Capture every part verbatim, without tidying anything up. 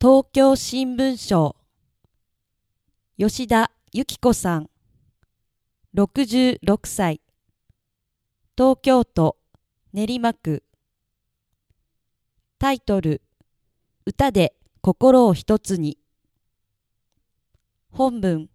東京新聞社吉田由紀子さんろくじゅうろくさい東京都練馬区タイトル歌で心を一つに本文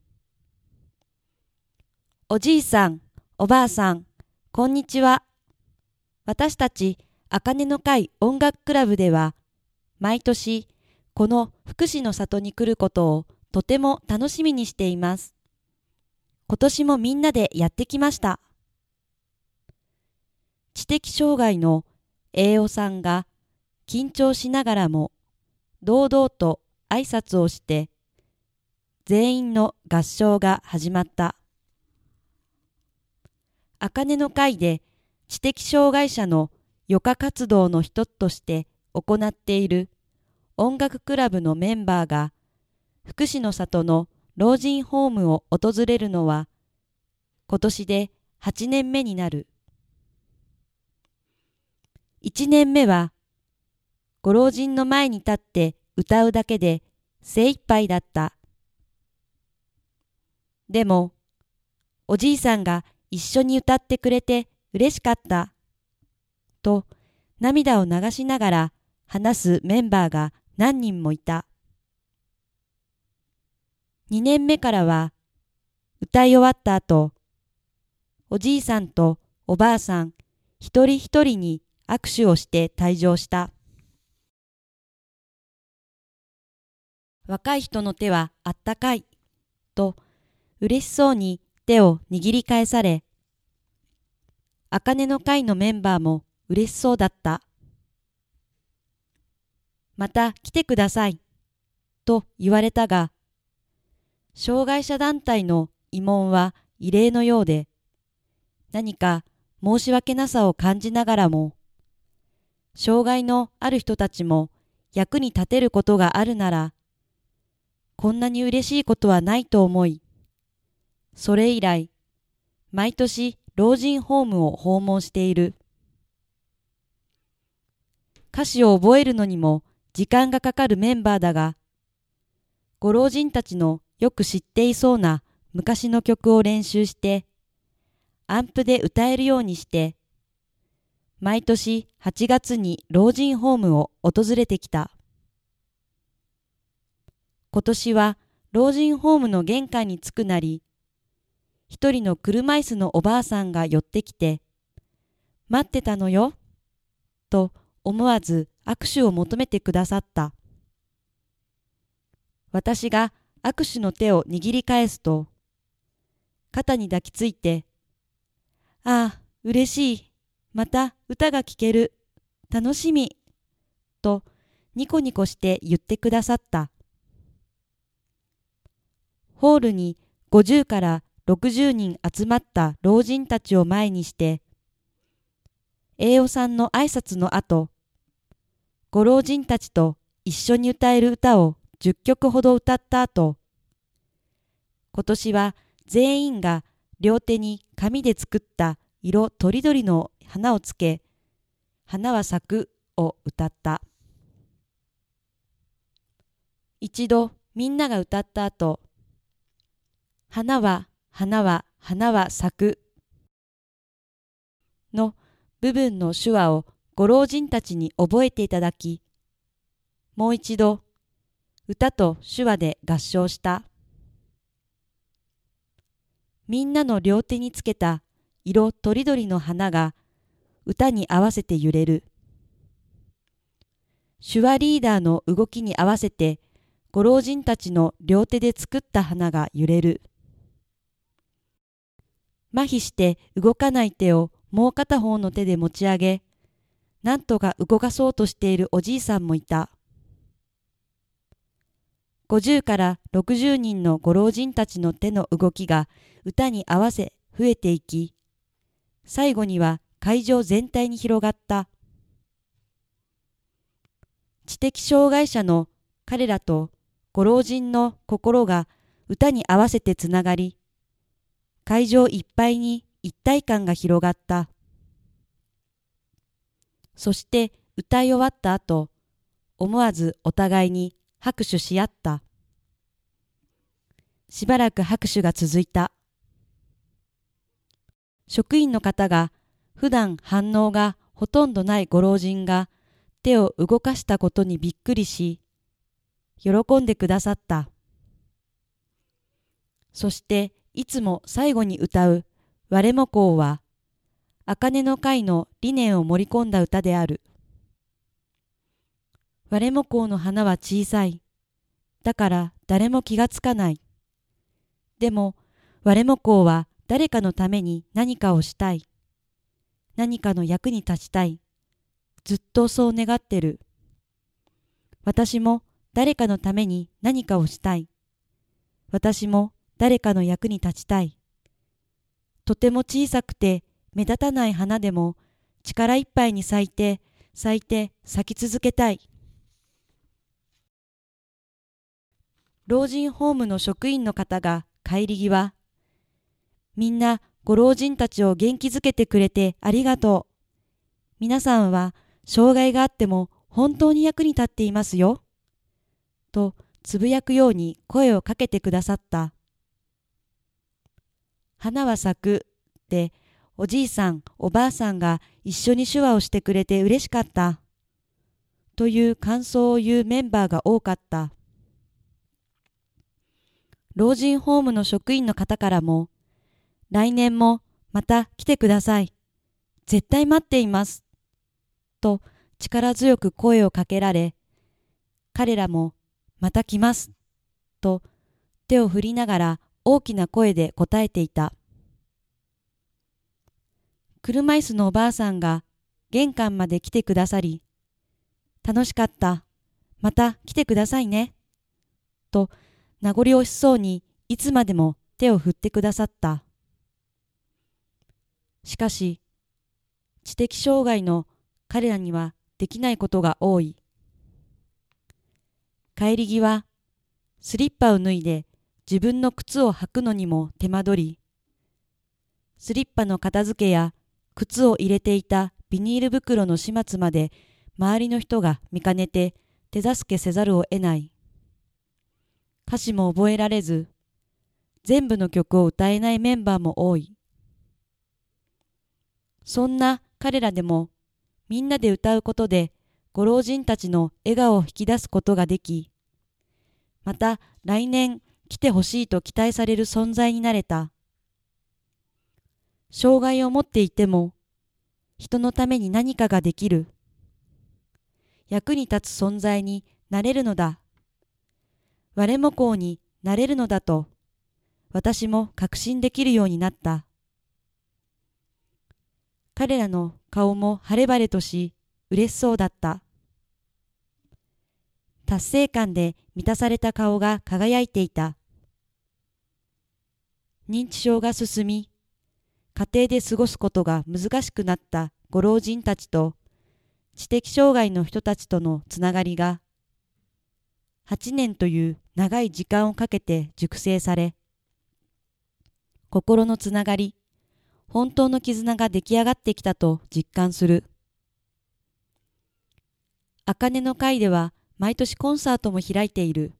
おじいさんおばあさんこんにちは。私たち茜の会音楽クラブでは毎年この福祉の里に来ることをとても楽しみにしています。今年もみんなでやってきました。知的障害の栄養さんが緊張しながらも堂々と挨拶をして全員の合唱が始まった。茜の会で知的障害者の余暇活動の一つとして行っている音楽クラブのメンバーが福祉の里の老人ホームを訪れるのは今年ではちねんめになる。いちねんめはご老人の前に立って歌うだけで精一杯だった。でもおじいさんが一緒に歌ってくれて嬉しかったと涙を流しながら話すメンバーが何人もいた。にねんめからは歌い終わった後、おじいさんとおばあさん一人一人に握手をして退場した。若い人の手はあったかいと嬉しそうに手を握り返され、茜の会のメンバーも嬉しそうだった。また来てくださいと言われたが、障害者団体の慰問は異例のようで、何か申し訳なさを感じながらも、障害のある人たちも役に立てることがあるなら、こんなに嬉しいことはないと思い、それ以来、毎年老人ホームを訪問している。歌詞を覚えるのにも時間がかかるメンバーだが、ご老人たちのよく知っていそうな昔の曲を練習して、アンプで歌えるようにして、毎年はちがつに老人ホームを訪れてきた。今年は老人ホームの玄関に着くなり、一人の車椅子のおばあさんが寄ってきて、待ってたのよ、と思わず握手を求めてくださった。私が握手の手を握り返すと、肩に抱きついて、ああ、嬉しい、また歌が聴ける、楽しみ、とニコニコして言ってくださった。ホールにごじゅうからろくじゅうにん集まった老人たちを前にして、栄養さんの挨拶の後、ご老人たちと一緒に歌える歌をじゅっきょくほど歌った後、今年は全員が両手に紙で作った色とりどりの花をつけ、花は咲くを歌った。一度みんなが歌った後、花は花は花は咲くの部分の手話をご老人たちに覚えていただき、もう一度歌と手話で合唱した。みんなの両手につけた色とりどりの花が歌に合わせて揺れる。手話リーダーの動きに合わせてご老人たちの両手で作った花が揺れる。麻痺して動かない手をもう片方の手で持ち上げ、なんとか動かそうとしているおじいさんもいた。ごじゅうからろくじゅうにんのご老人たちの手の動きが歌に合わせ増えていき、最後には会場全体に広がった。知的障害者の彼らとご老人の心が歌に合わせてつながり、会場いっぱいに一体感が広がった。そして歌い終わった後、思わずお互いに拍手し合った。しばらく拍手が続いた。職員の方が普段反応がほとんどないご老人が手を動かしたことにびっくりし、喜んでくださった。そしていつも最後に歌う我もこうは、茜の会の理念を盛り込んだ歌である。我もこうの花は小さい。だから誰も気がつかない。でも我もこうは誰かのために何かをしたい。何かの役に立ちたい。ずっとそう願ってる。私も誰かのために何かをしたい。私も誰かの役に立ちたい。とても小さくて目立たない花でも力いっぱいに咲いて咲いて咲き続けたい。老人ホームの職員の方が帰り際、みんなご老人たちを元気づけてくれてありがとう。皆さんは障害があっても本当に役に立っていますよ。とつぶやくように声をかけてくださった。花は咲くっておじいさんおばあさんが一緒に手話をしてくれて嬉しかった。という感想を言うメンバーが多かった。老人ホームの職員の方からも、来年もまた来てください。絶対待っています。と力強く声をかけられ、彼らもまた来ます。と手を振りながら大きな声で答えていた。車椅子のおばあさんが玄関まで来てくださり、楽しかった。また来てくださいね。と名残惜しそうにいつまでも手を振ってくださった。しかし、知的障害の彼らにはできないことが多い。帰り際、スリッパを脱いで自分の靴を履くのにも手間取り、スリッパの片付けや靴を入れていたビニール袋の始末まで周りの人が見かねて手助けせざるを得ない。歌詞も覚えられず、全部の曲を歌えないメンバーも多い。そんな彼らでも、みんなで歌うことでご老人たちの笑顔を引き出すことができ、また来年来てほしいと期待される存在になれた。障害を持っていても、人のために何かができる。役に立つ存在になれるのだ。我もこうになれるのだと、私も確信できるようになった。彼らの顔も晴れ晴れとし、嬉しそうだった。達成感で満たされた顔が輝いていた。認知症が進み、家庭で過ごすことが難しくなったご老人たちと、知的障害の人たちとのつながりが、はちねんという長い時間をかけて熟成され、心のつながり、本当の絆が出来上がってきたと実感する。茜の会では毎年コンサートも開いている。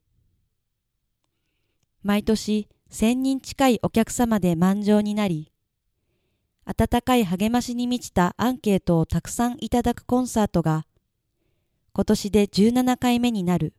毎年せんにん近いお客様で満場になり、温かい励ましに満ちたアンケートをたくさんいただくコンサートが、今年でじゅうななかいめになる。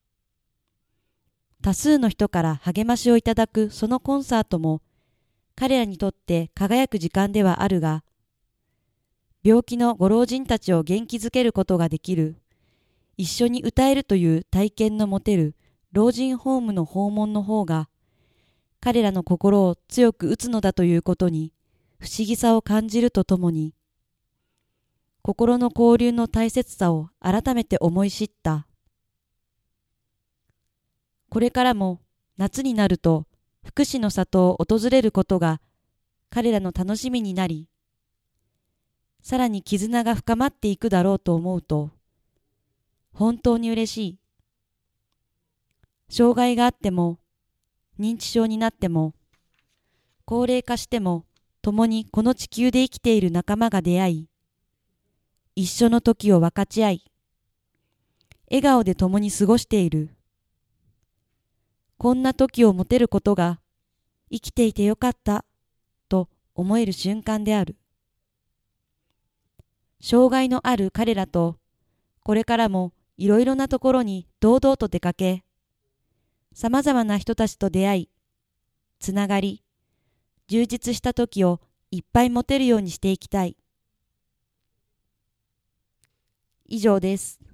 多数の人から励ましをいただくそのコンサートも、彼らにとって輝く時間ではあるが、病気のご老人たちを元気づけることができる、一緒に歌えるという体験の持てる老人ホームの訪問の方が、彼らの心を強く打つのだということに不思議さを感じるとともに、心の交流の大切さを改めて思い知った。これからも夏になると福祉の里を訪れることが彼らの楽しみになり、さらに絆が深まっていくだろうと思うと、本当に嬉しい。障害があっても、認知症になっても、高齢化しても、共にこの地球で生きている仲間が出会い、一緒の時を分かち合い、笑顔で共に過ごしている。 こんな時を持てることが生きていてよかったと思える瞬間である。障害のある彼らとこれからもいろいろなところに堂々と出かけ、さまざまな人たちと出会い、つながり、充実した時をいっぱい持てるようにしていきたい。以上です。